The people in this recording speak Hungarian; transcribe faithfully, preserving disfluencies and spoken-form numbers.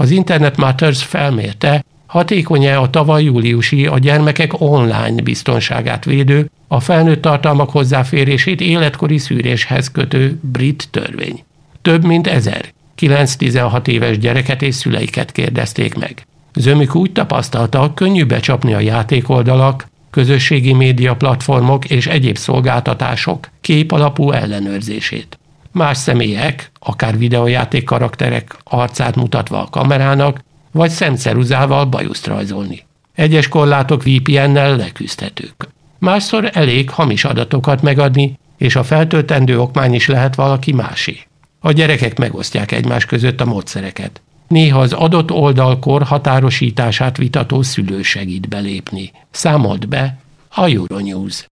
Az Internet Matters felmérte, hatékony-e a tavaly júliusi a gyermekek online biztonságát védő, a felnőtt tartalmak hozzáférését életkori szűréshez kötő brit törvény. Több mint ezer kilenc-tizenhat éves gyereket és szüleiket kérdezték meg. Zömük úgy tapasztalta, könnyű becsapni a játékoldalak, közösségi média platformok és egyéb szolgáltatások képalapú ellenőrzését. Más személyek, akár videójáték karakterek arcát mutatva a kamerának, vagy szemceruzával bajuszt rajzolni. Egyes korlátok vé pé en-nel leküzdhetők. Másszor elég hamis adatokat megadni, és a feltöltendő okmány is lehet valaki másé. A gyerekek megosztják egymás között a módszereket. Néha az adott oldal korhatárosítását vitató szülő segít belépni. Számolt be a Euronews.